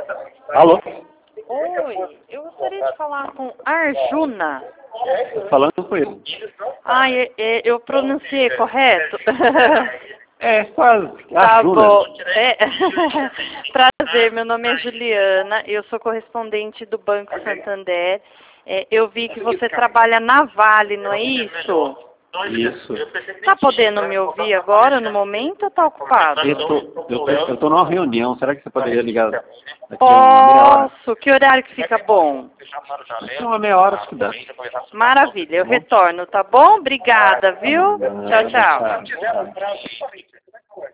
Alô? Oi, eu gostaria de falar com Arjuna. Falando com ele. Ah, eu pronunciei correto? É, quase. Tá Arjuna. bom. Prazer, meu nome é Juliana, eu sou correspondente do Banco Santander. Eu vi que você trabalha na Vale, não é isso? Isso. Tá podendo me ouvir agora, no momento, ou tá ocupado? Eu tô numa reunião. Será que você poderia ligar daqui a uma meia hora? Posso. Que horário que fica bom? Daqui a uma meia hora, se dá. Maravilha, eu retorno, tá bom? Obrigada, viu? Tchau, tchau. Tchau.